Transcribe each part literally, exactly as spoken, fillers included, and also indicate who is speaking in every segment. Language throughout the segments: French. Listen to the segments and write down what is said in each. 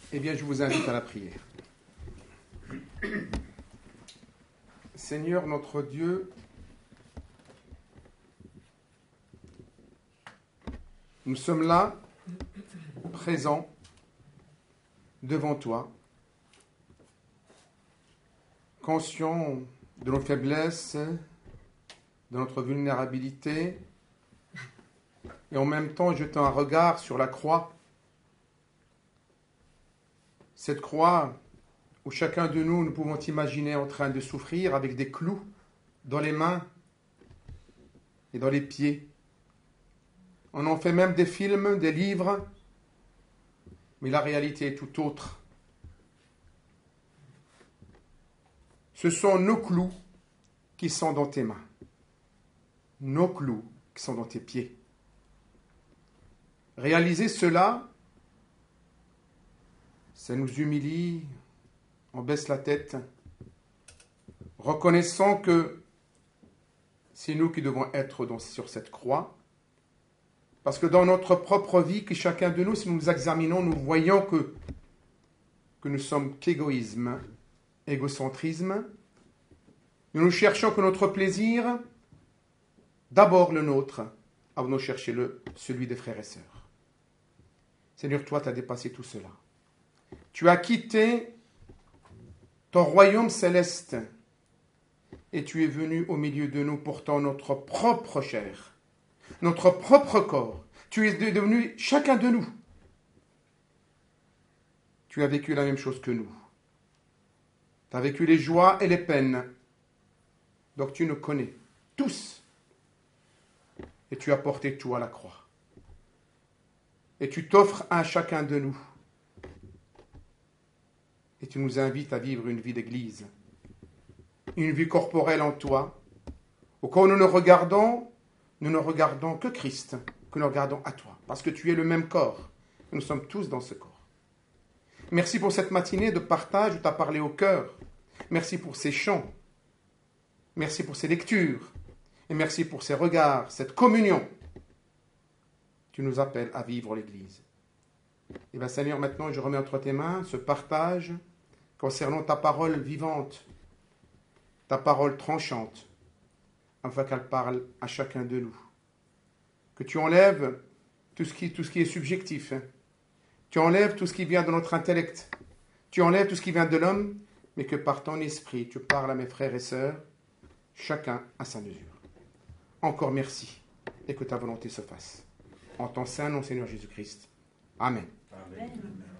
Speaker 1: Eh bien, je vous invite à la prière. Seigneur notre Dieu, nous sommes là, présents, devant toi, conscients de nos faiblesses, de notre vulnérabilité, et en même temps jetant un regard sur la croix, cette croix où chacun de nous, nous pouvons imaginer en train de souffrir avec des clous dans les mains et dans les pieds. On en fait même des films, des livres, mais la réalité est tout autre. Ce sont nos clous qui sont dans tes mains, nos clous qui sont dans tes pieds. Réaliser cela, ça nous humilie, on baisse la tête, reconnaissant que c'est nous qui devons être dans, sur cette croix, parce que dans notre propre vie, que chacun de nous, si nous nous examinons, nous voyons que, que nous sommes qu'égoïsme, égocentrisme. Nous nous cherchons que notre plaisir, d'abord le nôtre, avant de chercher le, celui des frères et sœurs. Seigneur, toi, tu as dépassé tout cela. Tu as quitté ton royaume céleste et tu es venu au milieu de nous portant notre propre chair, notre propre corps. Tu es devenu chacun de nous. Tu as vécu la même chose que nous. Tu as vécu les joies et les peines. Donc tu nous connais tous. Et tu as porté tout à la croix. Et tu t'offres à chacun de nous. Et tu nous invites à vivre une vie d'église. Une vie corporelle en toi. Au cas où nous ne regardons, nous ne regardons que Christ, que nous regardons à toi. Parce que tu es le même corps. Nous sommes tous dans ce corps. Merci pour cette matinée de partage où tu as parlé au cœur. Merci pour ces chants. Merci pour ces lectures. Et merci pour ces regards, cette communion. Tu nous appelles à vivre l'Église. Et bien Seigneur, maintenant je remets entre tes mains ce partage concernant ta parole vivante, ta parole tranchante, afin qu'elle parle à chacun de nous. Que tu enlèves tout ce qui, tout ce qui est subjectif. Tu enlèves tout ce qui vient de notre intellect. Tu enlèves tout ce qui vient de l'homme, mais que par ton esprit, tu parles à mes frères et sœurs, chacun à sa mesure. Encore merci, et que ta volonté se fasse. En ton saint nom, Seigneur Jésus-Christ. Amen. Amen.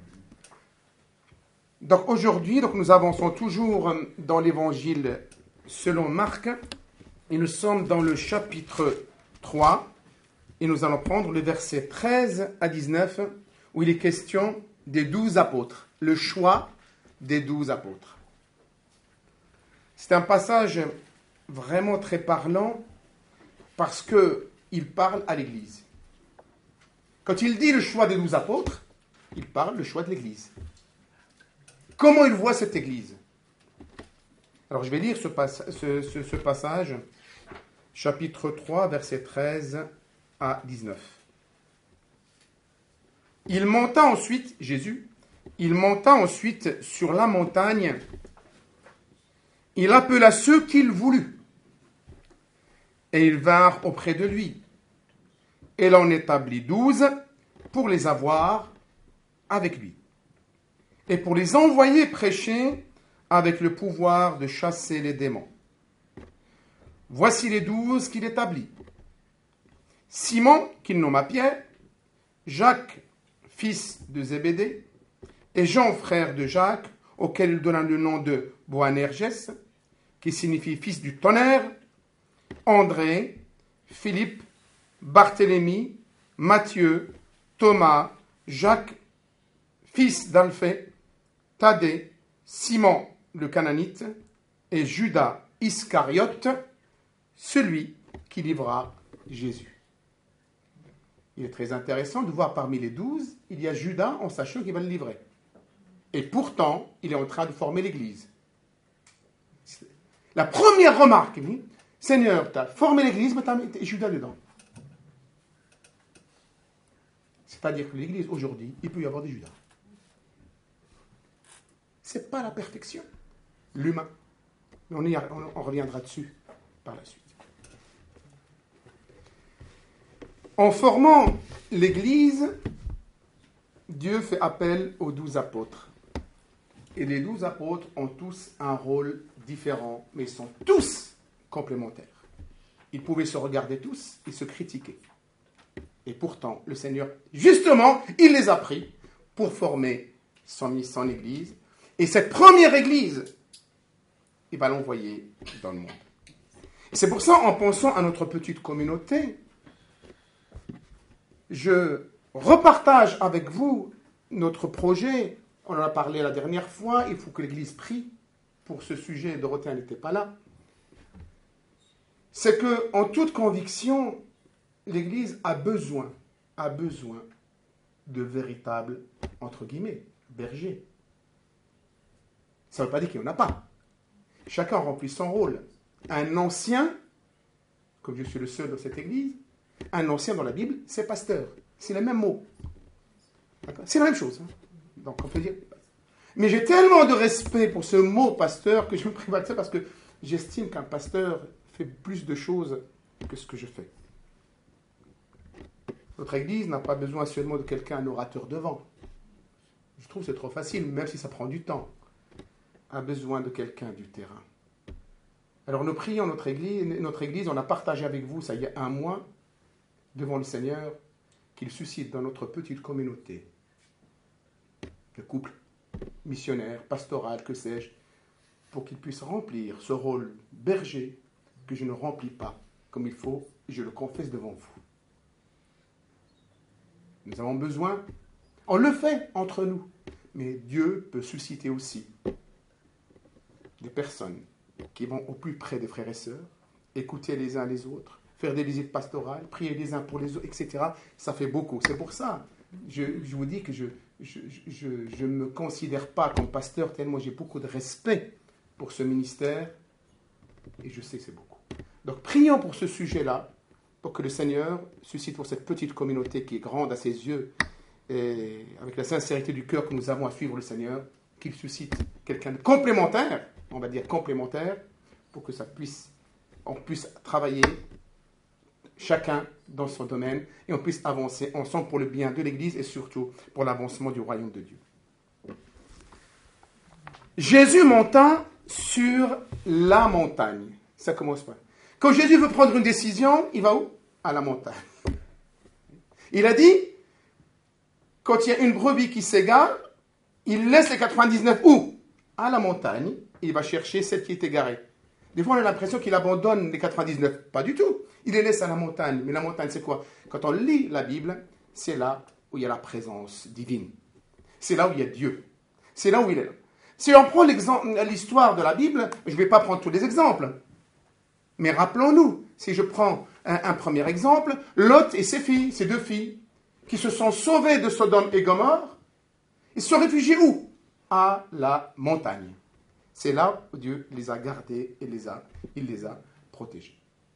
Speaker 1: Donc aujourd'hui, donc nous avançons toujours dans l'évangile selon Marc, et nous sommes dans le chapitre trois, et nous allons prendre le verset treize à dix-neuf, où il est question des douze apôtres, le choix des douze apôtres. C'est un passage vraiment très parlant, parce qu'il parle à l'Église. Quand il dit le choix des douze apôtres, il parle le choix de l'Église. Comment il voit cette Église? Alors je vais lire ce, pas, ce, ce, ce passage, chapitre trois, versets treize à dix-neuf. Il monta ensuite, Jésus, il monta ensuite sur la montagne, il appela ceux qu'il voulut, et ils vinrent auprès de lui. Il en établit douze pour les avoir avec lui, et pour les envoyer prêcher avec le pouvoir de chasser les démons. Voici les douze qu'il établit. Simon, qu'il nomma Pierre, Jacques, fils de Zébédée, et Jean, frère de Jacques, auquel il donna le nom de Boanerges, qui signifie fils du tonnerre, André, Philippe, Barthélemy, Matthieu, Thomas, Jacques, fils d'Alphée, Thaddée, Simon le Cananite, et Judas Iscariote, celui qui livra Jésus. Il est très intéressant de voir parmi les douze, il y a Judas en sachant qu'il va le livrer. Et pourtant, il est en train de former l'Église. La première remarque, il dit, Seigneur, tu as formé l'Église, mais tu as mis Judas dedans. C'est-à-dire que l'Église, aujourd'hui, il peut y avoir des Judas. Ce n'est pas la perfection, l'humain. Mais on, y, on, on reviendra dessus par la suite. En formant l'Église, Dieu fait appel aux douze apôtres. Et les douze apôtres ont tous un rôle différent, mais ils sont tous complémentaires. Ils pouvaient se regarder tous et se critiquer. Et pourtant, le Seigneur, justement, il les a pris pour former son, son Église. Et cette première Église, il va l'envoyer dans le monde. Et c'est pour ça, en pensant à notre petite communauté, je repartage avec vous notre projet. On en a parlé la dernière fois. Il faut que l'Église prie pour ce sujet. Dorothée n'était pas là. C'est que, en toute conviction, l'Église a besoin, a besoin de véritables, entre guillemets, bergers. Ça ne veut pas dire qu'il n'y en a pas. Chacun remplit son rôle. Un ancien, comme je suis le seul dans cette Église, un ancien dans la Bible, c'est pasteur. C'est le même mot. D'accord ? C'est la même chose. Hein. Donc on peut dire. Mais j'ai tellement de respect pour ce mot pasteur que je me prive de ça parce que j'estime qu'un pasteur fait plus de choses que ce que je fais. Notre Église n'a pas besoin seulement de quelqu'un, un orateur devant. Je trouve que c'est trop facile, même si ça prend du temps. A besoin de quelqu'un du terrain. Alors nous prions notre Église, notre Église, on a partagé avec vous, ça y est, un mois, devant le Seigneur, qu'il suscite dans notre petite communauté de couples, missionnaires, pastorales, que sais-je, pour qu'ils puissent remplir ce rôle berger que je ne remplis pas comme il faut, et je le confesse devant vous. Nous avons besoin, on le fait entre nous, mais Dieu peut susciter aussi des personnes qui vont au plus près des frères et sœurs, écouter les uns les autres, faire des visites pastorales, prier les uns pour les autres, et cetera. Ça fait beaucoup. C'est pour ça, je, je vous dis que je ne me considère pas comme pasteur tellement j'ai beaucoup de respect pour ce ministère et je sais que c'est beaucoup. Donc prions pour ce sujet-là, pour que le Seigneur suscite pour cette petite communauté qui est grande à ses yeux, et avec la sincérité du cœur que nous avons à suivre le Seigneur, qu'il suscite quelqu'un de complémentaire, on va dire complémentaire, pour que ça puisse, on puisse travailler chacun dans son domaine et on puisse avancer ensemble pour le bien de l'Église et surtout pour l'avancement du royaume de Dieu. Jésus monta sur la montagne. Ça commence par. Quand Jésus veut prendre une décision, il va où ? À la montagne. Il a dit, quand il y a une brebis qui s'égare, il laisse les quatre-vingt-dix-neuf où ? À la montagne. Il va chercher celle qui est égarée. Des fois, on a l'impression qu'il abandonne les quatre-vingt-dix-neuf. Pas du tout. Il les laisse à la montagne. Mais la montagne, c'est quoi ? Quand on lit la Bible, c'est là où il y a la présence divine. C'est là où il y a Dieu. C'est là où il est là. Si on prend l'histoire de la Bible, je ne vais pas prendre tous les exemples. Mais rappelons-nous, si je prends un, un premier exemple, Lot et ses filles, ses deux filles, qui se sont sauvées de Sodome et Gomorrhe, ils se sont réfugiés où ? À la montagne. C'est là où Dieu les a gardés et les a, il les a protégés.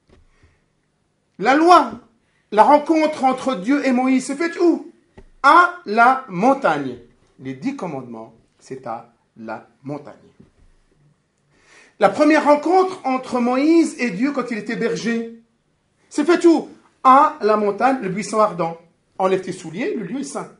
Speaker 1: La loi, la rencontre entre Dieu et Moïse, s'est faite où ? À la montagne. Les dix commandements, c'est à la montagne. La première rencontre entre Moïse et Dieu quand il était berger, s'est faite où ? À la montagne, le buisson ardent. Enlève tes souliers, le lieu est saint.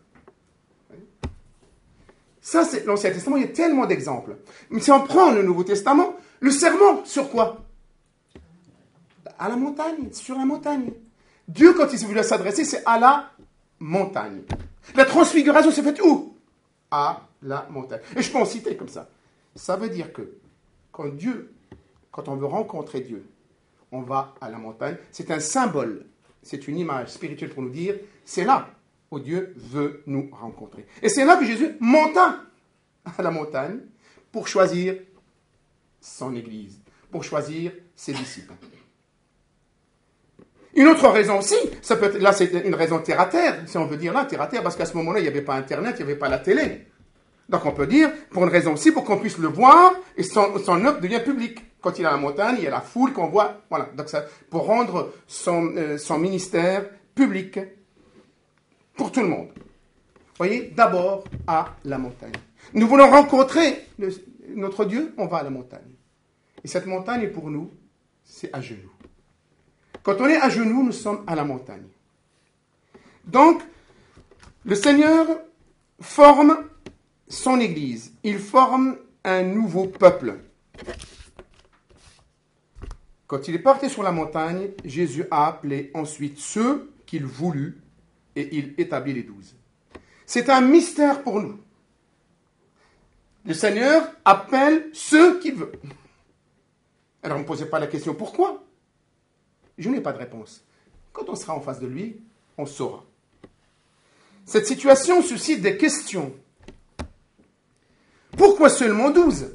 Speaker 1: Ça, c'est l'Ancien Testament, il y a tellement d'exemples. Mais si on prend le Nouveau Testament, le serment, sur quoi ? À la montagne, sur la montagne. Dieu, quand il s'est voulu s'adresser, c'est à la montagne. La transfiguration s'est faite où ? À la montagne. Et je peux en citer comme ça. Ça veut dire que quand Dieu, quand on veut rencontrer Dieu, on va à la montagne. C'est un symbole, c'est une image spirituelle pour nous dire, c'est là où Dieu veut nous rencontrer. Et c'est là que Jésus monta à la montagne pour choisir son Église, pour choisir ses disciples. Une autre raison aussi, ça peut être, là c'est une raison terre à terre, si on veut dire là, terre à terre, parce qu'à ce moment-là, il n'y avait pas Internet, il n'y avait pas la télé. Donc on peut dire, pour une raison aussi, pour qu'on puisse le voir, et son, son œuvre devient publique. Quand il est à la montagne, il y a la foule qu'on voit, voilà. Donc ça, pour rendre son, euh, son ministère public, pour tout le monde. Voyez, d'abord à la montagne. Nous voulons rencontrer le, notre Dieu, on va à la montagne. Et cette montagne, pour nous, c'est à genoux. Quand on est à genoux, nous sommes à la montagne. Donc, le Seigneur forme son Église. Il forme un nouveau peuple. Quand il est parti sur la montagne, Jésus a appelé ensuite ceux qu'il voulut et il établit les douze. C'est un mystère pour nous. Le Seigneur appelle ceux qu'il veut. Alors, ne me posez pas la question pourquoi. Je n'ai pas de réponse. Quand on sera en face de lui, on saura. Cette situation suscite des questions. Pourquoi seulement douze?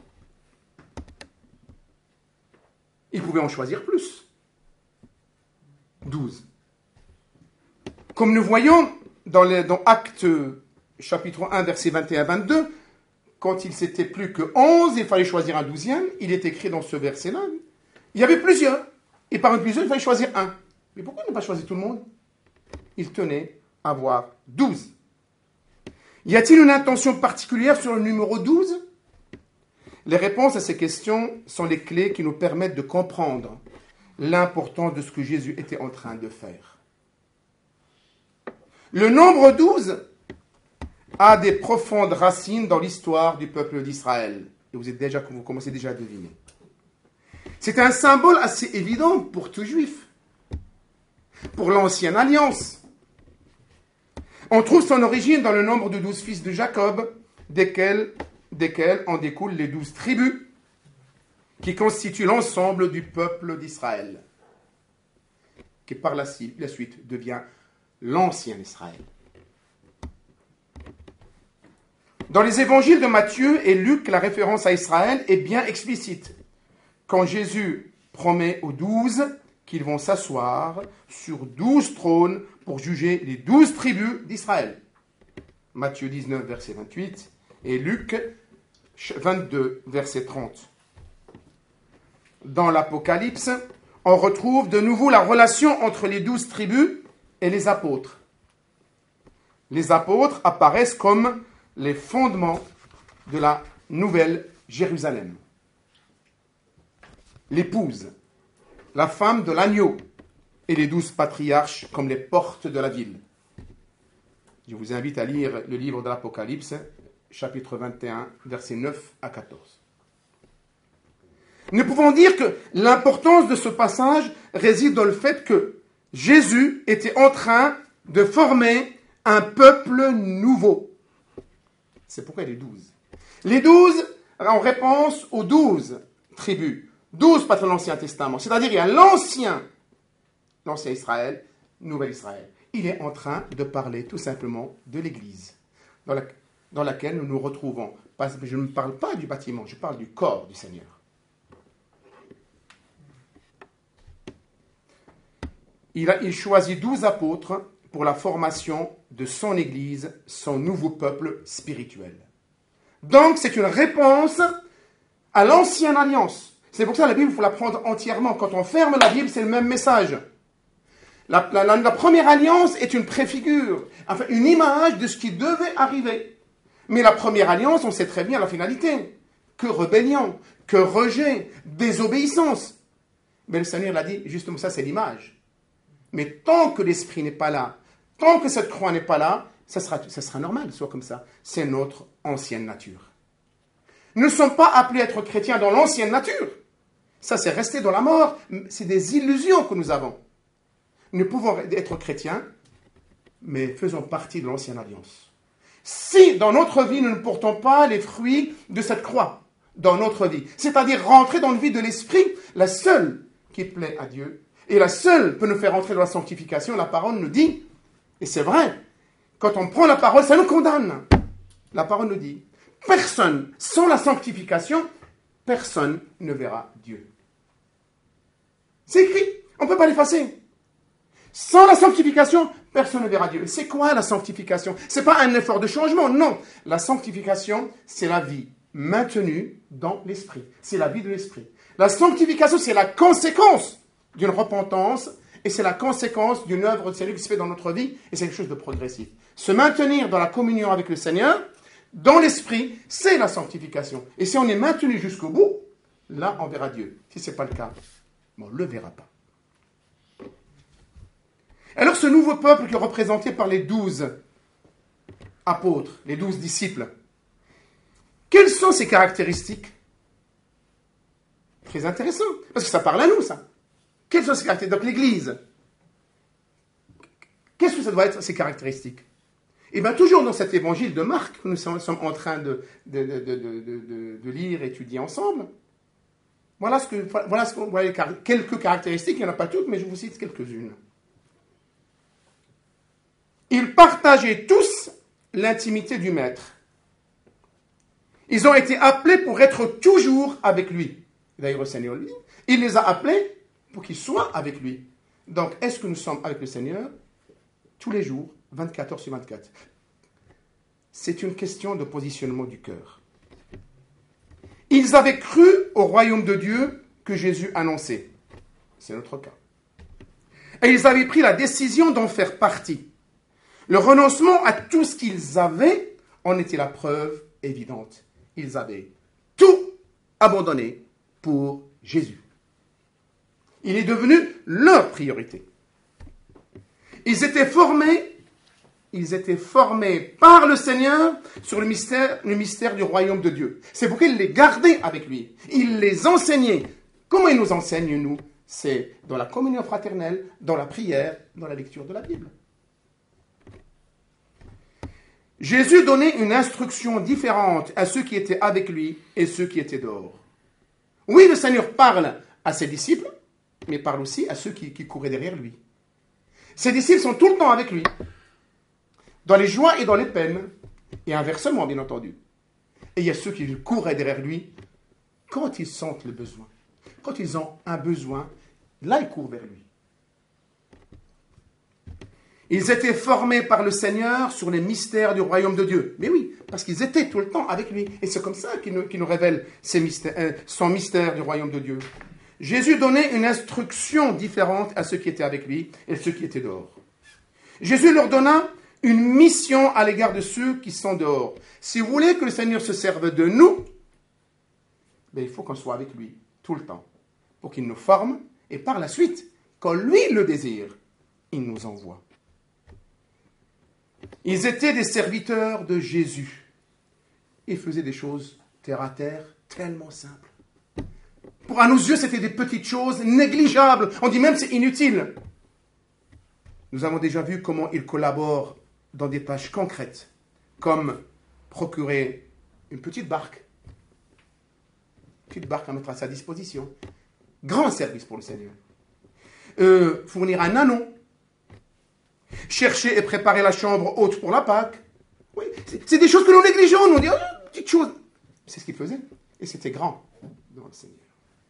Speaker 1: Il pouvait en choisir plus. douze. Comme nous voyons dans, les, dans Actes chapitre un, versets vingt et un à vingt-deux, quand il s'était plus que onze, il fallait choisir un douzième. Il est écrit dans ce verset-là. Il y avait plusieurs. Et parmi plusieurs, il fallait choisir un. Mais pourquoi ne pas choisir tout le monde? Il tenait à avoir douze. Y a-t-il une intention particulière sur le numéro douze? Les réponses à ces questions sont les clés qui nous permettent de comprendre l'importance de ce que Jésus était en train de faire. Le nombre douze a des profondes racines dans l'histoire du peuple d'Israël. Et vous êtes déjà, vous commencez déjà à deviner. C'est un symbole assez évident pour tout juif, pour l'ancienne alliance. On trouve son origine dans le nombre de douze fils de Jacob, desquels, desquels en découlent les douze tribus, qui constituent l'ensemble du peuple d'Israël, qui par la suite devient l'ancien Israël. Dans les évangiles de Matthieu et Luc, la référence à Israël est bien explicite. Quand Jésus promet aux douze qu'ils vont s'asseoir sur douze trônes pour juger les douze tribus d'Israël. Matthieu dix-neuf, verset vingt-huit, et Luc vingt-deux, verset trente. Dans l'Apocalypse, on retrouve de nouveau la relation entre les douze tribus et les apôtres. Les apôtres apparaissent comme les fondements de la nouvelle Jérusalem. L'épouse, la femme de l'agneau, et les douze patriarches comme les portes de la ville. Je vous invite à lire le livre de l'Apocalypse, chapitre vingt et un, versets neuf à quatorze. Nous pouvons dire que l'importance de ce passage réside dans le fait que Jésus était en train de former un peuple nouveau. C'est pourquoi les douze. Les douze en réponse aux douze tribus. Douze patrons de l'Ancien Testament. C'est-à-dire il y a l'ancien, l'ancien Israël, nouvel Israël. Il est en train de parler tout simplement de l'Église, dans, la, dans laquelle nous nous retrouvons. Parce que je ne parle pas du bâtiment, je parle du corps du Seigneur. Il, a, il choisit douze apôtres pour la formation de son Église, son nouveau peuple spirituel. Donc, c'est une réponse à l'ancienne alliance. C'est pour ça que la Bible, il faut la prendre entièrement. Quand on ferme la Bible, c'est le même message. La, la, la, la première alliance est une préfigure, enfin une image de ce qui devait arriver. Mais la première alliance, on sait très bien la finalité. Que rébellion, que rejet, désobéissance. Mais le Seigneur l'a dit, justement ça, c'est l'image. Mais tant que l'esprit n'est pas là, tant que cette croix n'est pas là, ça sera, ça sera normal, soit comme ça. C'est notre ancienne nature. Nous ne sommes pas appelés à être chrétiens dans l'ancienne nature. Ça, c'est resté dans la mort. C'est des illusions que nous avons. Nous pouvons être chrétiens, mais faisons partie de l'ancienne alliance. Si, dans notre vie, nous ne portons pas les fruits de cette croix, dans notre vie, c'est-à-dire rentrer dans le vie de l'esprit, la seule qui plaît à Dieu, et la seule peut nous faire entrer dans la sanctification, la parole nous dit, et c'est vrai, quand on prend la parole, ça nous condamne. La parole nous dit, personne, sans la sanctification, personne ne verra Dieu. C'est écrit, on ne peut pas l'effacer. Sans la sanctification, personne ne verra Dieu. C'est quoi la sanctification? Ce n'est pas un effort de changement, non. La sanctification, c'est la vie maintenue dans l'esprit. C'est la vie de l'esprit. La sanctification, c'est la conséquence d'une repentance et c'est la conséquence d'une œuvre de salut qui se fait dans notre vie et c'est quelque chose de progressif. Se maintenir dans la communion avec le Seigneur, dans l'esprit, c'est la sanctification. Et si on est maintenu jusqu'au bout, là, on verra Dieu. Si ce n'est pas le cas, on ne le verra pas. Alors, ce nouveau peuple qui est représenté par les douze apôtres, les douze disciples, quelles sont ses caractéristiques? Très intéressant, parce que ça parle à nous, ça. Quelles sont ses caractéristiques? Donc, l'Église, qu'est-ce que ça doit être, ses caractéristiques? Et bien, toujours dans cet évangile de Marc, que nous sommes en train de, de, de, de, de, de, de lire et étudier ensemble, voilà, ce que, voilà, ce que, voilà quelques caractéristiques, il n'y en a pas toutes, mais je vous cite quelques-unes. Ils partageaient tous l'intimité du Maître. Ils ont été appelés pour être toujours avec lui. D'ailleurs, le Seigneur dit, il les a appelés pour qu'ils soient avec lui. Donc, est-ce que nous sommes avec le Seigneur tous les jours, vingt-quatre heures sur vingt-quatre? C'est une question de positionnement du cœur. Ils avaient cru au royaume de Dieu que Jésus annonçait. C'est notre cas. Et ils avaient pris la décision d'en faire partie. Le renoncement à tout ce qu'ils avaient en était la preuve évidente. Ils avaient tout abandonné pour Jésus. Il est devenu leur priorité. Ils étaient formés, ils étaient formés par le Seigneur sur le mystère, le mystère du royaume de Dieu. C'est pourquoi il les gardait avec lui. Il les enseignait. Comment il nous enseigne, nous? C'est dans la communion fraternelle, dans la prière, dans la lecture de la Bible. Jésus donnait une instruction différente à ceux qui étaient avec lui et ceux qui étaient dehors. Oui, le Seigneur parle à ses disciples, mais parle aussi à ceux qui, qui couraient derrière lui. Ses disciples sont tout le temps avec lui, dans les joies et dans les peines, et inversement, bien entendu. Et il y a ceux qui couraient derrière lui quand ils sentent le besoin. Quand ils ont un besoin, là, ils courent vers lui. Ils étaient formés par le Seigneur sur les mystères du royaume de Dieu. Mais oui, parce qu'ils étaient tout le temps avec lui. Et c'est comme ça qu'il nous, qu'il nous révèle ses mystères, euh, son mystère du royaume de Dieu. Jésus donnait une instruction différente à ceux qui étaient avec lui et ceux qui étaient dehors. Jésus leur donna une mission à l'égard de ceux qui sont dehors. Si vous voulez que le Seigneur se serve de nous, ben il faut qu'on soit avec lui tout le temps, pour qu'il nous forme, et par la suite, quand lui le désire, il nous envoie. Ils étaient des serviteurs de Jésus. Ils faisaient des choses terre à terre, tellement simples. Pour à nos yeux, c'était des petites choses négligeables. On dit même c'est inutile. Nous avons déjà vu comment ils collaborent dans des tâches concrètes, comme procurer une petite barque. Une petite barque à mettre à sa disposition. Grand service pour le Seigneur. Euh, fournir un anon. Chercher et préparer la chambre haute pour la Pâque. Oui, c'est, c'est des choses que nous négligeons. Nous on dit, oh, petite chose. C'est ce qu'ils faisaient. Et c'était grand devant le Seigneur.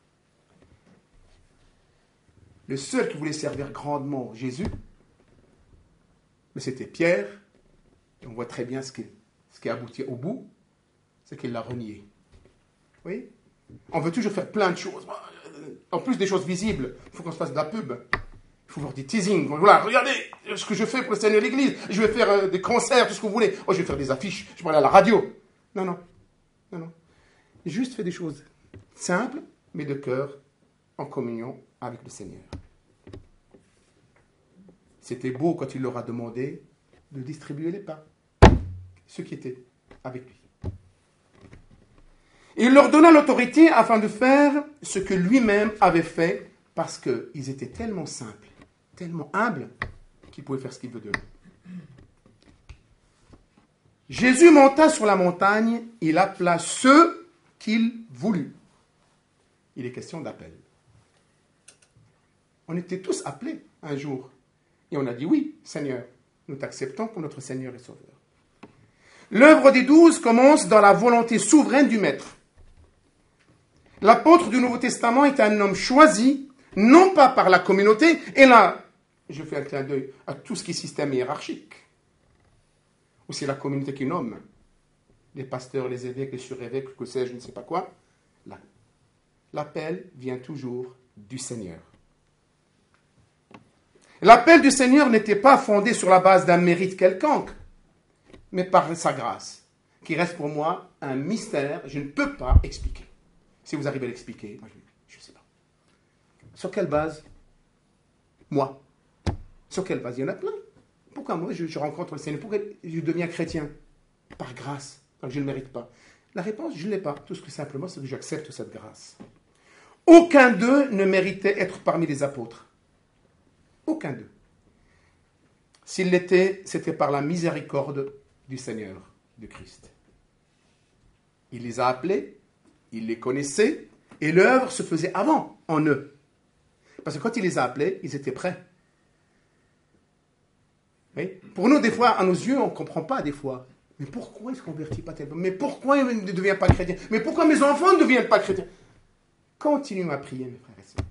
Speaker 1: Le seul qui voulait servir grandement Jésus, mais c'était Pierre. Et on voit très bien ce qui, ce qui a abouti au bout, c'est qu'il l'a renié. Oui. On veut toujours faire plein de choses. En plus des choses visibles, il faut qu'on se fasse de la pub. Il faut faire des teasing. Voilà, regardez ce que je fais pour le Seigneur de l'Église. Je vais faire euh, des concerts, tout ce que vous voulez. Oh, je vais faire des affiches. Je vais aller à la radio. Non, non. Non, non. Juste fait des choses simples, mais de cœur, en communion avec le Seigneur. C'était beau quand il leur a demandé de distribuer les pains. Ceux qui étaient avec lui. Il leur donna l'autorité afin de faire ce que lui-même avait fait parce qu'ils étaient tellement simples, tellement humbles, qu'ils pouvaient faire ce qu'il veut d'eux. Jésus monta sur la montagne, il appela ceux qu'il voulut. Il est question d'appel. On était tous appelés un jour. Et on a dit oui, Seigneur, nous t'acceptons comme notre Seigneur et Sauveur. L'œuvre des douze commence dans la volonté souveraine du Maître. L'apôtre du Nouveau Testament est un homme choisi, non pas par la communauté, et là, je fais un clin d'œil à tout ce qui est système hiérarchique, ou c'est la communauté qui nomme, les pasteurs, les évêques, les surévêques, que sais-je, je ne sais pas quoi. Là, l'appel vient toujours du Seigneur. L'appel du Seigneur n'était pas fondé sur la base d'un mérite quelconque. mais par sa grâce, qui reste pour moi un mystère, je ne peux pas expliquer. Si vous arrivez à l'expliquer, moi je ne sais pas. Sur quelle base? Moi. Sur quelle base? Il y en a plein. Pourquoi moi je, je rencontre le Seigneur? Pourquoi je deviens chrétien? Par grâce, donc je ne le mérite pas. La réponse, je ne l'ai pas. Tout ce que simplement, c'est que j'accepte cette grâce. Aucun d'eux ne méritait être parmi les apôtres. Aucun d'eux. S'il l'était, c'était par la miséricorde du Seigneur, du Christ. Il les a appelés, il les connaissait, et l'œuvre se faisait avant, en eux. Parce que quand il les a appelés, ils étaient prêts. Oui? Pour nous, des fois, à nos yeux, on ne comprend pas, des fois. Mais pourquoi il ne se convertit pas tellement? Mais pourquoi il ne devient pas chrétien? Mais pourquoi mes enfants ne deviennent pas chrétiens? Continuez à prier, mes frères et sœurs.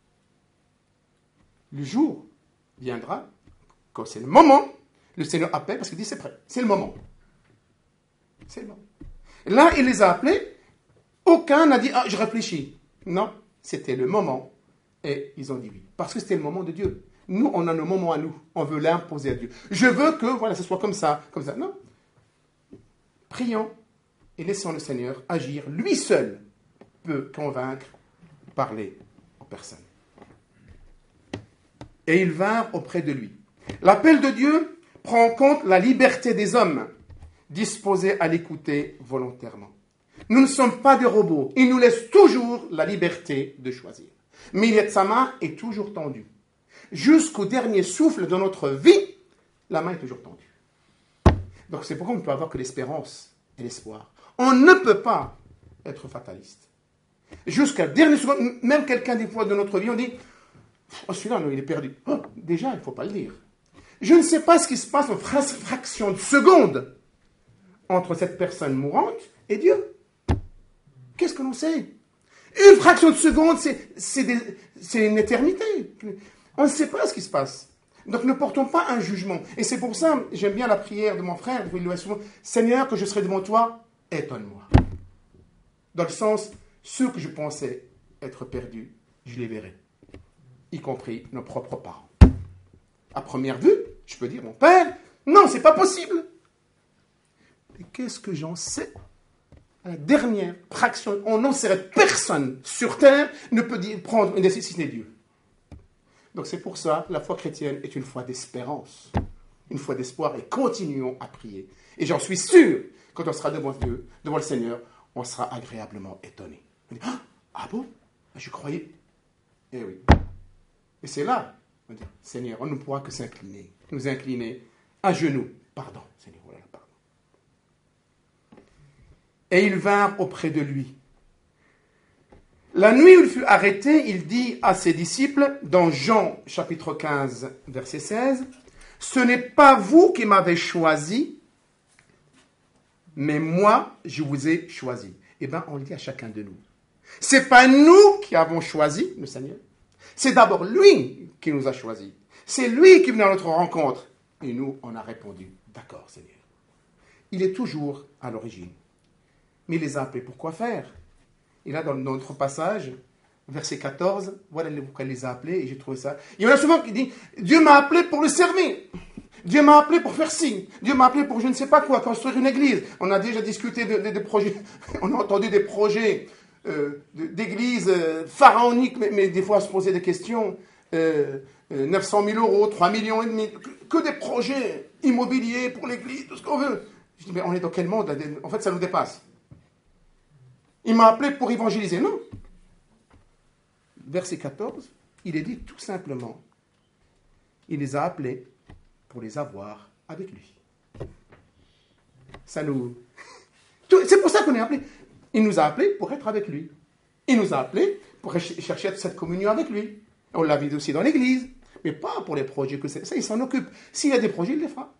Speaker 1: Le jour viendra, quand c'est le moment, le Seigneur appelle, parce qu'il dit c'est prêt, c'est le moment. C'est le moment. Là, il les a appelés, aucun n'a dit, ah, je réfléchis. Non, c'était le moment, et ils ont dit oui. Parce que c'était le moment de Dieu. Nous, on a nos moments à nous, on veut l'imposer à Dieu. Je veux que, voilà, ce soit comme ça, comme ça. Non. Prions et laissons le Seigneur agir. Lui seul peut convaincre, parler aux personnes. Et ils vinrent auprès de lui. L'appel de Dieu prend en compte la liberté des hommes, disposés à l'écouter volontairement. Nous ne sommes pas des robots. Il nous laisse toujours la liberté de choisir. Mais sa main est toujours tendue. Jusqu'au dernier souffle de notre vie, la main est toujours tendue. Donc c'est pourquoi on ne peut avoir que l'espérance et l'espoir. On ne peut pas être fataliste. Jusqu'à la dernière seconde, même quelqu'un des fois de notre vie, on dit oh, celui-là, non, il est perdu. Oh, déjà, il ne faut pas le dire. Je ne sais pas ce qui se passe en fraction de seconde entre cette personne mourante et Dieu. Qu'est-ce que l'on sait? Une fraction de seconde, c'est, c'est, des, c'est une éternité. On ne sait pas ce qui se passe. Donc ne portons pas un jugement. Et c'est pour ça, j'aime bien la prière de mon frère, il le dit souvent, Seigneur, que je serai devant toi, étonne-moi. Dans le sens, ceux que je pensais être perdus, je les verrai. Y compris nos propres parents. À première vue, je peux dire, mon père, non, c'est pas possible. Mais qu'est-ce que j'en sais? À la dernière fraction, on n'en sait personne sur terre ne peut dire, prendre une décision si ce n'est Dieu. Donc c'est pour ça, la foi chrétienne est une foi d'espérance, une foi d'espoir, et continuons à prier. Et j'en suis sûr, quand on sera devant Dieu, devant le Seigneur, on sera agréablement étonné. On dit, ah, ah bon? Je croyais. Eh oui. Et c'est là, on dit, Seigneur, on ne pourra que s'incliner, nous incliner à genoux. Pardon, Seigneur, voilà, pardon. Et ils vinrent auprès de lui. La nuit où il fut arrêté, il dit à ses disciples, dans Jean chapitre quinze, verset seize, « Ce n'est pas vous qui m'avez choisi, mais moi, je vous ai choisi. » Eh bien, on le dit à chacun de nous. Ce n'est pas nous qui avons choisi le Seigneur. C'est d'abord lui qui nous a choisis. C'est lui qui est venu à notre rencontre. Et nous, on a répondu, « D'accord, Seigneur. » Il est toujours à l'origine. Mais il les a appelés pour quoi faire? Et là, dans notre passage, verset quatorze, voilà pourquoi il les a appelés, et j'ai trouvé ça. Il y en a souvent qui disent, Dieu m'a appelé pour le servir. Dieu m'a appelé pour faire ci. Dieu m'a appelé pour je ne sais pas quoi, construire une église. On a déjà discuté de, de, de projets, on a entendu des projets euh, de, d'églises euh, pharaoniques, mais, mais des fois à se poser des questions. Euh, euh, neuf cent mille euros, trois millions et demi, que, que des projets immobiliers pour l'église, tout ce qu'on veut. Je dis, mais on est dans quel monde? En fait, ça nous dépasse. Il m'a appelé pour évangéliser. Non. Verset quatorze, il est dit tout simplement, il les a appelés pour les avoir avec lui. Ça nous... C'est pour ça qu'on est appelés. Il nous a appelés pour être avec lui. Il nous a appelés pour chercher cette communion avec lui. On l'a vu aussi dans l'église, mais pas pour les projets que c'est. Ça, il s'en occupe. S'il y a des projets, il les fera.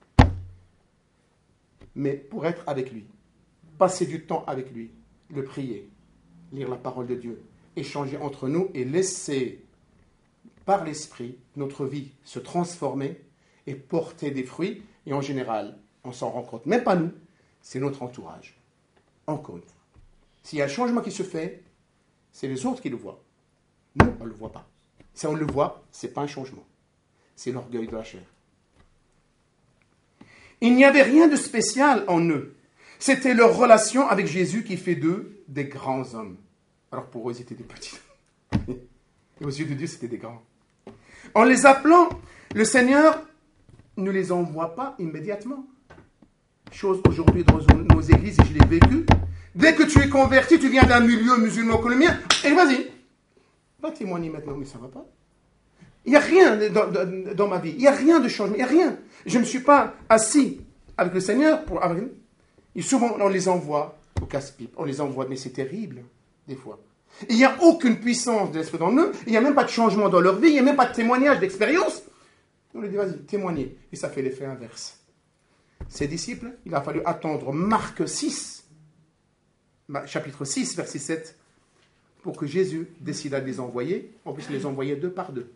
Speaker 1: Mais pour être avec lui, passer du temps avec lui, le prier, lire la parole de Dieu, échanger entre nous et laisser, par l'Esprit, notre vie se transformer et porter des fruits. Et en général, on s'en rend compte. Même pas nous, c'est notre entourage. Encore une fois. S'il y a un changement qui se fait, c'est les autres qui le voient. Nous, on ne le voit pas. Si on le voit, ce n'est pas un changement. C'est l'orgueil de la chair. Il n'y avait rien de spécial en eux. C'était leur relation avec Jésus qui fait d'eux des grands hommes. Alors pour eux, ils étaient des petits. Et aux yeux de Dieu, c'était des grands. En les appelant, le Seigneur ne les envoie pas immédiatement. Chose aujourd'hui dans nos églises, et je l'ai vécu. Dès que tu es converti, tu viens d'un milieu musulman comme le mien, et vas-y, va témoigner maintenant, mais ça ne va pas. Il n'y a rien dans, dans, dans ma vie, il n'y a rien de changement, il n'y a rien. Je ne me suis pas assis avec le Seigneur pour... Et souvent, on les envoie au casse-pipe, on les envoie, mais c'est terrible, des fois. Il n'y a aucune puissance de l'esprit dans eux, il n'y a même pas de changement dans leur vie, il n'y a même pas de témoignage, d'expérience. On lui dit, vas-y, témoignez. Et ça fait l'effet inverse. Ces disciples, il a fallu attendre Marc six, chapitre six, verset sept, pour que Jésus décida de les envoyer. En plus, il les envoyait deux par deux.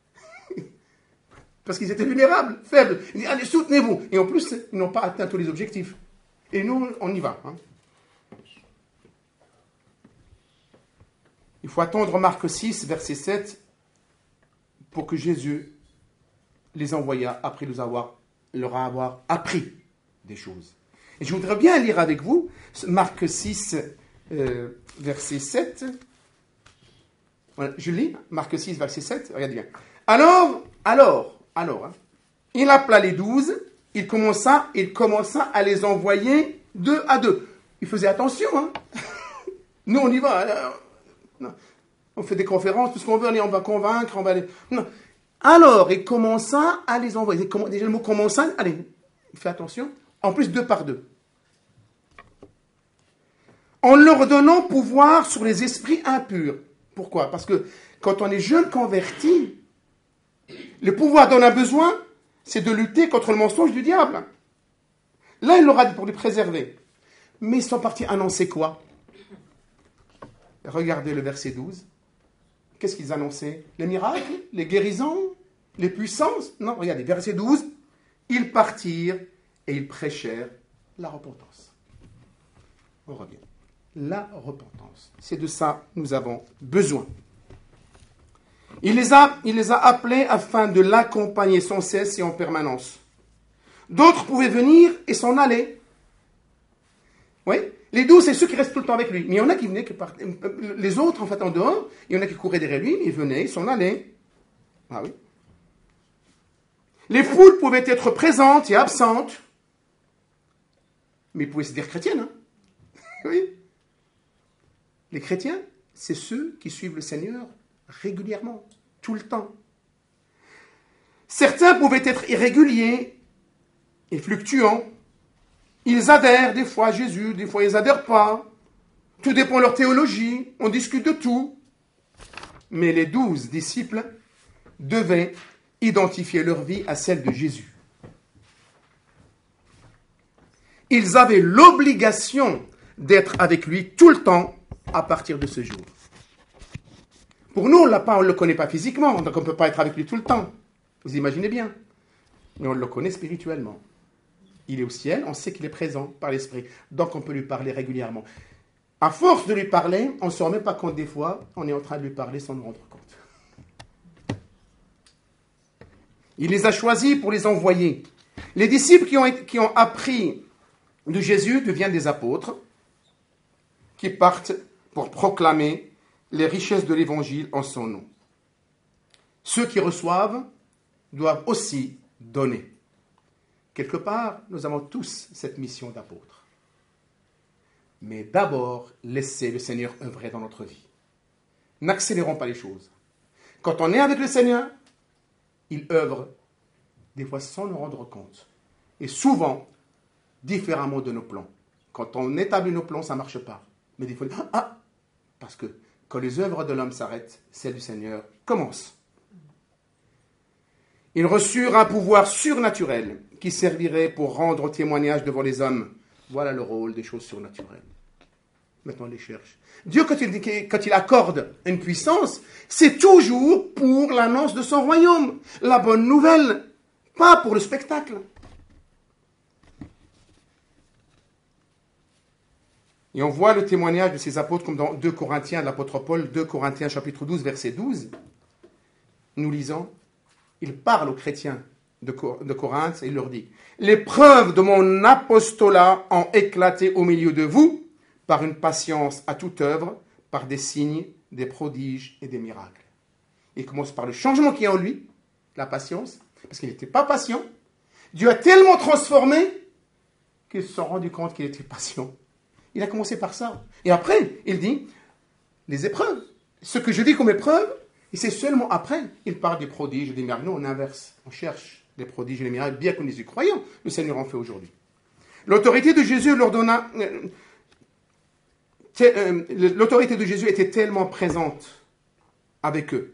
Speaker 1: Parce qu'ils étaient vulnérables, faibles. Il dit, allez, soutenez-vous. Et en plus, ils n'ont pas atteint tous les objectifs. Et nous, on y va. Hein. Il faut attendre Marc six, verset sept, pour que Jésus les envoya après nous avoir, leur avoir appris des choses. Et je voudrais bien lire avec vous Marc six, euh, verset sept. Voilà, je lis Marc six, verset sept. Regardez bien. Alors, alors, alors, hein, il appela les douze, il commença, il commença à les envoyer deux à deux. Il faisait attention. Hein. Nous, on y va. Hein. Non. On fait des conférences, tout ce qu'on veut, on va convaincre, on va aller... Non. Alors, il commença à les envoyer. Déjà, le mot commença, allez, fais attention. En plus, deux par deux. En leur donnant pouvoir sur les esprits impurs. Pourquoi? Parce que quand on est jeune converti, le pouvoir dont on a besoin, c'est de lutter contre le mensonge du diable. Là, il l'aura dit pour les préserver. Mais ils sont partis annoncer quoi? Regardez le verset douze. Qu'est-ce qu'ils annonçaient? Les miracles? Les guérisons? Les puissances? Non, regardez, verset douze. Ils partirent et ils prêchèrent la repentance. On revient. La repentance. C'est de ça que nous avons besoin. Il les a, il les a appelés afin de l'accompagner sans cesse et en permanence. D'autres pouvaient venir et s'en aller. Oui? Les douze, c'est ceux qui restent tout le temps avec lui. Mais il y en a qui venaient, que par... les autres, en fait, en dehors, il y en a qui couraient derrière lui, mais ils venaient, ils s'en allaient. Ah oui. Les foules pouvaient être présentes et absentes, mais ils pouvaient se dire chrétiennes. Hein? Oui. Les chrétiens, c'est ceux qui suivent le Seigneur régulièrement, tout le temps. Certains pouvaient être irréguliers et fluctuants. Ils adhèrent des fois à Jésus, des fois ils n'adhèrent pas. Tout dépend de leur théologie, on discute de tout. Mais les douze disciples devaient identifier leur vie à celle de Jésus. Ils avaient l'obligation d'être avec lui tout le temps à partir de ce jour. Pour nous, on l'a pas, on ne le connaît pas physiquement, donc on ne peut pas être avec lui tout le temps. Vous imaginez bien. Mais on le connaît spirituellement. Il est au ciel, on sait qu'il est présent par l'Esprit. Donc on peut lui parler régulièrement. À force de lui parler, on ne se rend même pas compte des fois, on est en train de lui parler sans nous rendre compte. Il les a choisis pour les envoyer. Les disciples qui ont, qui ont appris de Jésus deviennent des apôtres qui partent pour proclamer les richesses de l'Évangile en son nom. Ceux qui reçoivent doivent aussi donner. Quelque part, nous avons tous cette mission d'apôtre. Mais d'abord, laissez le Seigneur œuvrer dans notre vie. N'accélérons pas les choses. Quand on est avec le Seigneur, il œuvre des fois sans nous rendre compte. Et souvent, différemment de nos plans. Quand on établit nos plans, ça ne marche pas. Mais des fois, ah, parce que quand les œuvres de l'homme s'arrêtent, celles du Seigneur commencent. Ils reçurent un pouvoir surnaturel qui servirait pour rendre témoignage devant les hommes. Voilà le rôle des choses surnaturelles. Maintenant, on les cherche. Dieu, quand il, quand il accorde une puissance, c'est toujours pour l'annonce de son royaume. La bonne nouvelle, pas pour le spectacle. Et on voit le témoignage de ces apôtres comme dans deux Corinthiens, l'apôtre Paul, deux Corinthiens chapitre douze, verset douze. Nous lisons, il parle aux chrétiens de, Cor- de Corinthe, et il leur dit, « Les preuves de mon apostolat ont éclaté au milieu de vous par une patience à toute œuvre, par des signes, des prodiges et des miracles. » Il commence par le changement qui est en lui, la patience, parce qu'il n'était pas patient. Dieu a tellement transformé qu'ils se sont rendus compte qu'il était patient. Il a commencé par ça. Et après, il dit, les épreuves, ce que je vis comme épreuve, et c'est seulement après, il parle des prodiges et des miracles. Nous, on inverse, on cherche les prodiges et les miracles, bien qu'on les y croyons, le Seigneur en fait aujourd'hui. L'autorité de Jésus leur donna... Euh, euh, l'autorité de Jésus était tellement présente avec eux,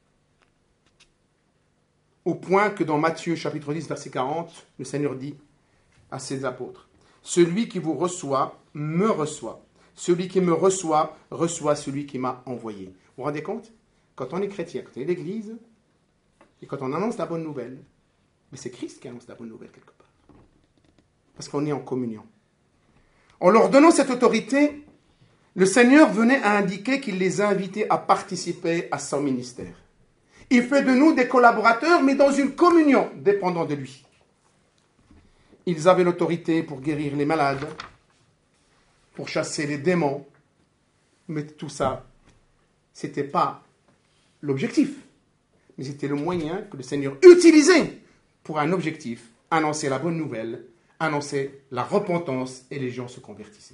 Speaker 1: au point que dans Matthieu chapitre dix, verset quarante, le Seigneur dit à ses apôtres, « Celui qui vous reçoit, me reçoit. Celui qui me reçoit, reçoit celui qui m'a envoyé. » Vous vous rendez compte? Quand on est chrétien, quand on est l'église, et quand on annonce la bonne nouvelle, mais c'est Christ qui annonce la bonne nouvelle quelque part. Parce qu'on est en communion. En leur donnant cette autorité, le Seigneur venait à indiquer qu'il les a invités à participer à son ministère. Il fait de nous des collaborateurs, mais dans une communion dépendant de lui. Ils avaient l'autorité pour guérir les malades, pour chasser les démons, mais tout ça, ce n'était pas l'objectif, mais c'était le moyen que le Seigneur utilisait pour un objectif, annoncer la bonne nouvelle, annoncer la repentance, et les gens se convertissaient.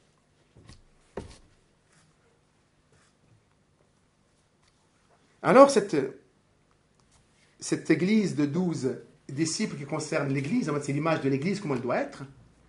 Speaker 1: Alors, cette, cette église de douze disciples qui concerne l'église, c'est l'image de l'église, comment elle doit être.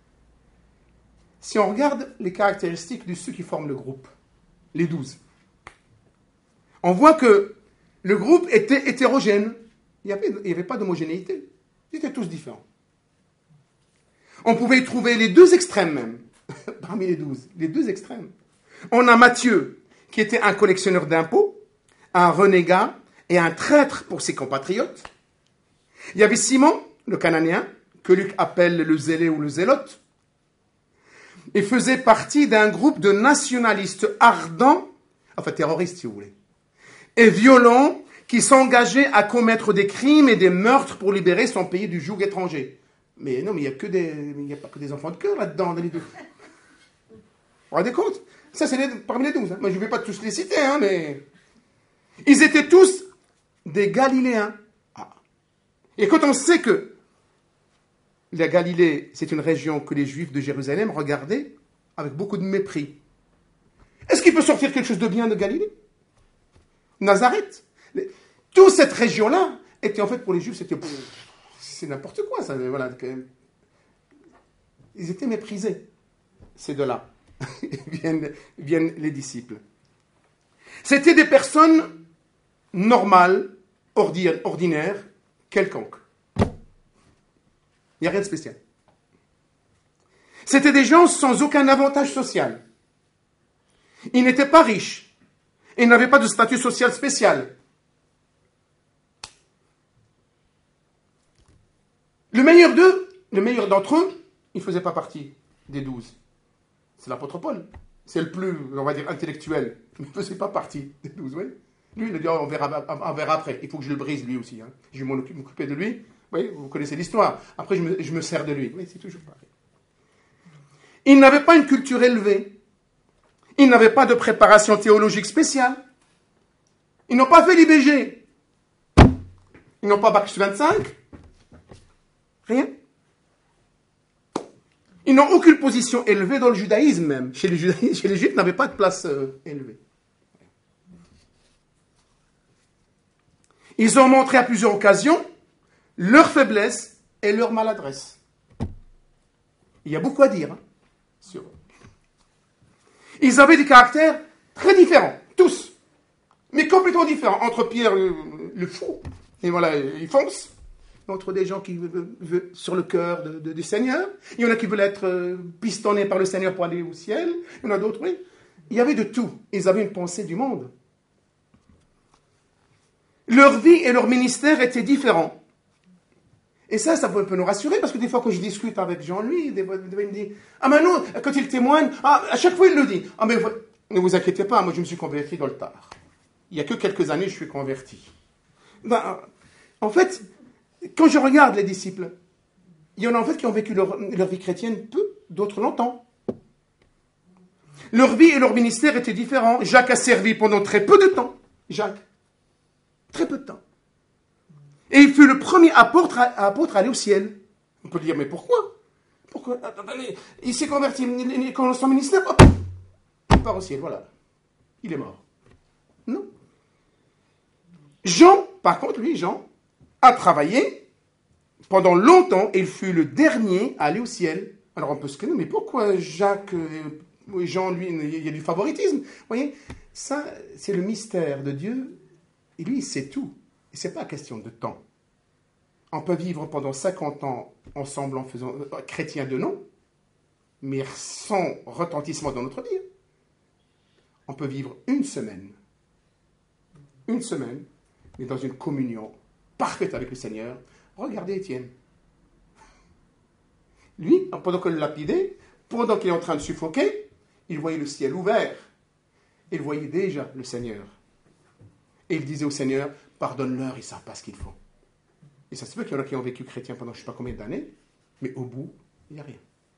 Speaker 1: Si on regarde les caractéristiques de ceux qui forment le groupe, les douze, on voit que le groupe était hétérogène. Il n'y avait, il n'y avait pas d'homogénéité. Ils étaient tous différents. On pouvait y trouver les deux extrêmes même, parmi les douze, les deux extrêmes. On a Matthieu, qui était un collectionneur d'impôts, un renégat et un traître pour ses compatriotes. Il y avait Simon, le Cananéen, que Luc appelle le zélé ou le zélote, et faisait partie d'un groupe de nationalistes ardents, enfin terroristes si vous voulez, et violents, qui s'engageaient à commettre des crimes et des meurtres pour libérer son pays du joug étranger. Mais non, mais il n'y a, que des, il n'y a pas que des enfants de cœur là-dedans, dans les deux. Vous vous rendez compte? Ça, c'est les, parmi les douze. Hein. Moi, je ne vais pas tous les citer, hein, mais... Ils étaient tous des Galiléens. Ah. Et quand on sait que la Galilée, c'est une région que les Juifs de Jérusalem regardaient avec beaucoup de mépris. Est-ce qu'il peut sortir quelque chose de bien de Galilée? Nazareth. Toute cette région-là était en fait pour les Juifs, c'était c'est n'importe quoi. Ça, voilà. Ils étaient méprisés. C'est de là viennent, viennent les disciples. C'était des personnes normales, ordinaires, quelconques. Il n'y a rien de spécial. C'était des gens sans aucun avantage social. Ils n'étaient pas riches. Ils n'avaient pas de statut social spécial. Le meilleur d'eux, le meilleur d'entre eux, il ne faisait pas partie des douze. C'est l'apôtre Paul. C'est le plus, on va dire, intellectuel. Il ne faisait pas partie des douze, oui. Lui, il a dit, oh, on, verra, on verra après. Il faut que je le brise, lui aussi. Hein. Je vais m'occuper de lui. Oui, vous connaissez l'histoire. Après, je me, je me sers de lui. Oui, c'est toujours pareil. Ils n'avaient pas une culture élevée. Ils n'avaient pas de préparation théologique spéciale. Ils n'ont pas fait l'I B G. Ils n'ont pas bac plus vingt-cinq. Rien. Ils n'ont aucune position élevée dans le judaïsme même. Chez les, judaïsmes, chez les juifs, ils n'avaient pas de place euh, élevée. Ils ont montré à plusieurs occasions leur faiblesse et leur maladresse. Il y a beaucoup à dire hein, sur eux. Ils avaient des caractères très différents, tous, mais complètement différents. Entre Pierre, le, le fou, et voilà, il fonce. Entre des gens qui veulent sur le cœur de, de, du Seigneur. Il y en a qui veulent être euh, pistonnés par le Seigneur pour aller au ciel. Il y en a d'autres, oui. Il y avait de tout. Ils avaient une pensée du monde. Leur vie et leur ministère étaient différents. Et ça, ça peut, peut nous rassurer, parce que des fois, quand je discute avec Jean-Louis, des fois, il me dit, ah mais non, quand il témoigne, ah, à chaque fois, il le dit. Ah mais ne vous inquiétez pas, moi, je me suis converti dans le tard. Il y a que quelques années, je suis converti. Ben, en fait, Quand je regarde les disciples, il y en a en fait qui ont vécu leur, leur vie chrétienne peu, d'autres longtemps. Leur vie et leur ministère étaient différents. Jacques a servi pendant très peu de temps. Jacques. Très peu de temps. Et il fut le premier apôtre à, apôtre à aller au ciel. On peut dire, mais pourquoi Pourquoi Attendez, il s'est converti quand son ministère, hop, il part au ciel, voilà. Il est mort. Non. Jean, par contre, lui, Jean, a travaillé pendant longtemps et il fut le dernier à aller au ciel. Alors on peut se questionner, mais pourquoi Jacques, euh, Jean, lui, il y a du favoritisme? Vous voyez, ça, c'est le mystère de Dieu. Et lui, il sait tout. Et ce n'est pas question de temps. On peut vivre pendant cinquante ans ensemble en faisant euh, chrétien de nom, mais sans retentissement dans notre vie. On peut vivre une semaine, une semaine, mais dans une communion parfaite avec le Seigneur. Regardez Étienne. Lui, pendant que le lapidait, pendant qu'il est en train de suffoquer, il voyait le ciel ouvert. Il voyait déjà le Seigneur. Et il disait au Seigneur, pardonne-leur, ils ne savent pas ce qu'ils font. Et ça se peut qu'il y en a qui ont vécu chrétien pendant je ne sais pas combien d'années, mais au bout, il n'y a rien.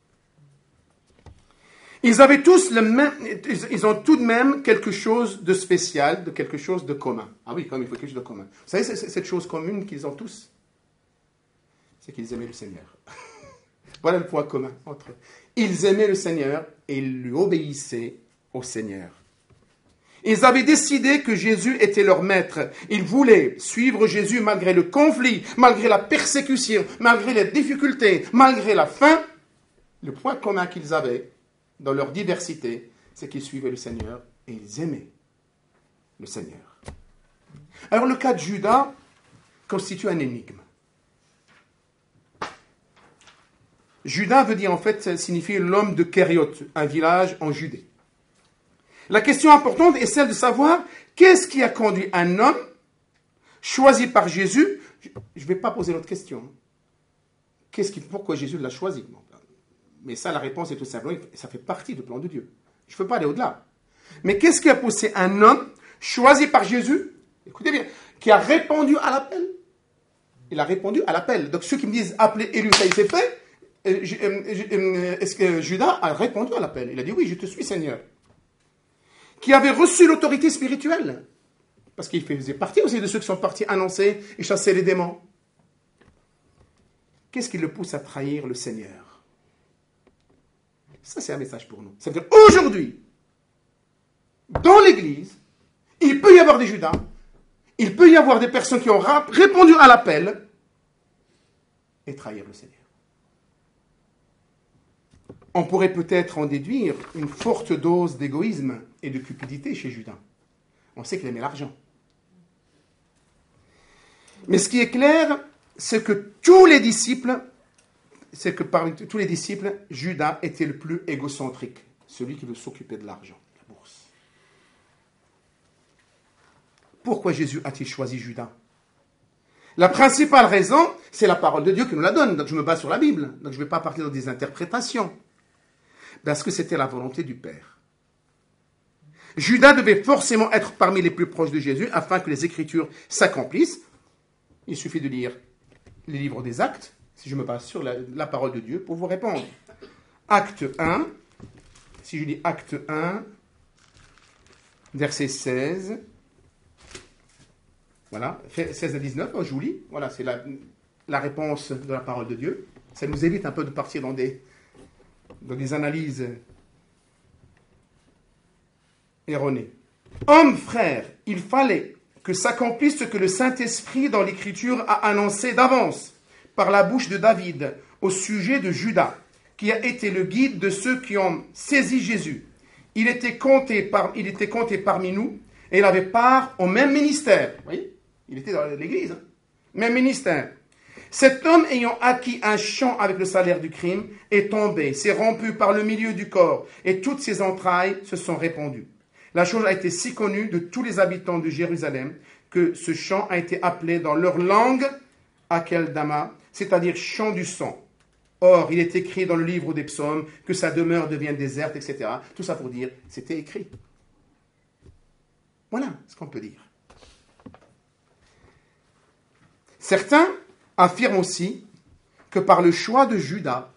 Speaker 1: Ils avaient tous le même, ils ont tout de même quelque chose de spécial, de quelque chose de commun. Ah oui, quand même, il faut quelque chose de commun. Vous savez, c'est, c'est cette chose commune qu'ils ont tous, c'est qu'ils aimaient le Seigneur. Voilà le point commun entre eux. Ils aimaient le Seigneur et ils lui obéissaient au Seigneur. Ils avaient décidé que Jésus était leur maître. Ils voulaient suivre Jésus malgré le conflit, malgré la persécution, malgré les difficultés, malgré la faim. Le point commun qu'ils avaient dans leur diversité, c'est qu'ils suivaient le Seigneur et ils aimaient le Seigneur. Alors le cas de Judas constitue un énigme. Judas veut dire en fait signifier l'homme de Kériot, un village en Judée. La question importante est celle de savoir qu'est-ce qui a conduit un homme choisi par Jésus. Je ne vais pas poser l'autre question. Qu'est-ce qui, pourquoi Jésus l'a choisi? Mais ça, la réponse est tout simplement, ça fait partie du plan de Dieu. Je ne veux pas aller au-delà. Mais qu'est-ce qui a poussé un homme choisi par Jésus, écoutez bien, qui a répondu à l'appel? Il a répondu à l'appel. Donc ceux qui me disent appelé, élu, ça il s'est fait. Est-ce que Judas a répondu à l'appel? Il a dit oui, je te suis Seigneur. Qui avait reçu l'autorité spirituelle. Parce qu'il faisait partie aussi de ceux qui sont partis annoncer et chasser les démons. Qu'est-ce qui le pousse à trahir le Seigneur? Ça, c'est un message pour nous. C'est-à-dire, aujourd'hui, dans l'Église, il peut y avoir des Judas, il peut y avoir des personnes qui ont répondu à l'appel et trahir le Seigneur. On pourrait peut-être en déduire une forte dose d'égoïsme et de cupidité chez Judas. On sait qu'il aimait l'argent. Mais ce qui est clair, c'est que tous les disciples, c'est que parmi tous les disciples, Judas était le plus égocentrique, celui qui veut s'occuper de l'argent, de la bourse. Pourquoi Jésus a-t-il choisi Judas? La principale raison, c'est la parole de Dieu qui nous la donne. Donc je me base sur la Bible. Donc je ne vais pas partir dans des interprétations. Parce que c'était la volonté du Père. Judas devait forcément être parmi les plus proches de Jésus afin que les Écritures s'accomplissent. Il suffit de lire les livres des Actes, si je me base sur la, la parole de Dieu, pour vous répondre. Acte un, si je dis Acte un, verset seize, voilà, seize à dix-neuf, je vous lis, voilà, c'est la, la réponse de la parole de Dieu. Ça nous évite un peu de partir dans des... dans des analyses erronées. Hommes, frères, il fallait que s'accomplisse ce que le Saint-Esprit dans l'Écriture a annoncé d'avance, par la bouche de David, au sujet de Judas, qui a été le guide de ceux qui ont saisi Jésus. Il était compté, par, il était compté parmi nous, et il avait part au même ministère. Vous voyez, il était dans l'Église, hein. Même ministère. Cet homme ayant acquis un champ avec le salaire du crime est tombé, s'est rompu par le milieu du corps, et toutes ses entrailles se sont répandues. La chose a été si connue de tous les habitants de Jérusalem que ce champ a été appelé dans leur langue Akeldama, c'est-à-dire champ du sang. Or, il est écrit dans le livre des psaumes que sa demeure devient déserte, et cetera. Tout ça pour dire, c'était écrit. Voilà ce qu'on peut dire. Certains affirme aussi que par le choix de Judas,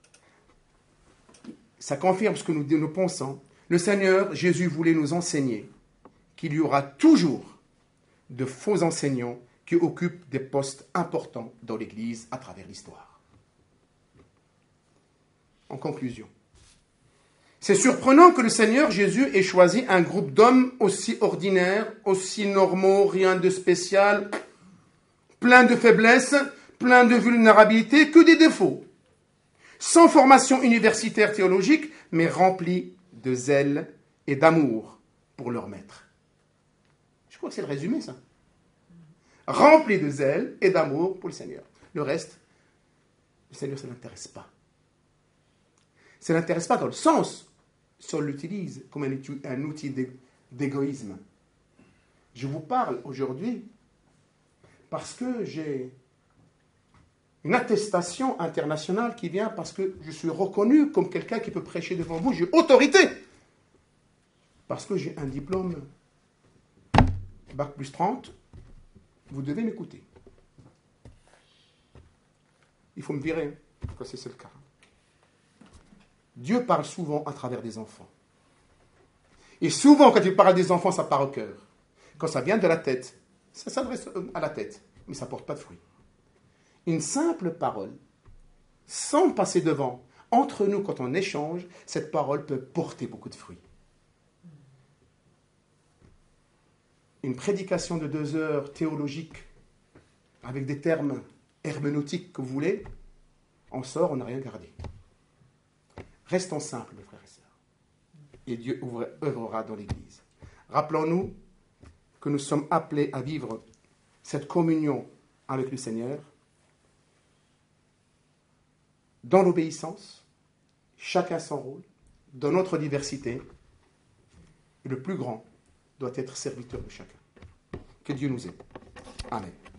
Speaker 1: ça confirme ce que nous, nous pensons, le Seigneur Jésus voulait nous enseigner qu'il y aura toujours de faux enseignants qui occupent des postes importants dans l'Église à travers l'histoire. En conclusion, c'est surprenant que le Seigneur Jésus ait choisi un groupe d'hommes aussi ordinaires, aussi normaux, rien de spécial, plein de faiblesses, plein de vulnérabilités, que des défauts, sans formation universitaire théologique, mais remplis de zèle et d'amour pour leur maître. Je crois que c'est le résumé, ça. Remplis de zèle et d'amour pour le Seigneur. Le reste, le Seigneur, ça ne l'intéresse pas. Ça ne l'intéresse pas dans le sens où on l'utilise comme un, un outil d'égoïsme. Je vous parle aujourd'hui parce que j'ai une attestation internationale qui vient parce que je suis reconnu comme quelqu'un qui peut prêcher devant vous. J'ai autorité. Parce que j'ai un diplôme Bac plus trente, vous devez m'écouter. Il faut me virer, quand c'est le cas. Dieu parle souvent à travers des enfants. Et souvent, quand il parle des enfants, ça part au cœur. Quand ça vient de la tête, ça s'adresse à la tête, mais ça ne porte pas de fruits. Une simple parole, sans passer devant, entre nous, quand on échange, cette parole peut porter beaucoup de fruits. Une prédication de deux heures théologique, avec des termes herméneutiques que vous voulez, on sort, on n'a rien gardé. Restons simples, mes frères et sœurs, et Dieu œuvrera dans l'Église. Rappelons-nous que nous sommes appelés à vivre cette communion avec le Seigneur dans l'obéissance, chacun son rôle, dans notre diversité, et le plus grand doit être serviteur de chacun. Que Dieu nous aide. Amen.